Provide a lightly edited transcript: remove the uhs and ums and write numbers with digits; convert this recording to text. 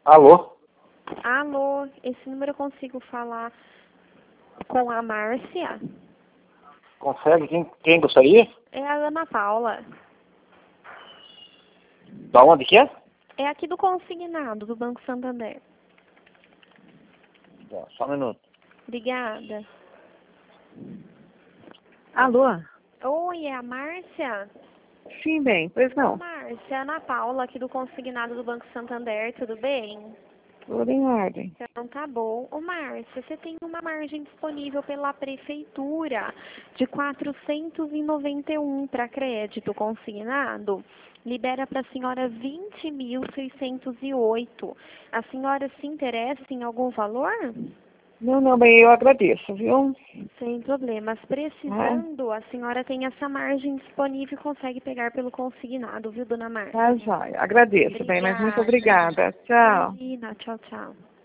Alô? Alô, esse número eu consigo falar com a Márcia? Consegue? Quem gostaria? É a Ana Paula. Da onde que é? É aqui do consignado, do Banco Santander. Só um minuto. Obrigada. Alô? Oi, é a Márcia? Sim, bem, pois não. Márcia, é a Ana Paula, aqui do consignado do Banco Santander, tudo bem? Tudo em ordem. Então tá bom. Ô Márcia, você tem uma margem disponível pela prefeitura de 491 para crédito consignado. Libera para a senhora 20.608. A senhora se interessa em algum valor? Não, bem, eu agradeço, viu? Sem problemas. Precisando, a senhora tem essa margem disponível e consegue pegar pelo consignado, viu, dona Márcia? Tá, joia. Agradeço, bem, mas muito Obrigada. obrigada. Tchau. Imagina, tchau, tchau.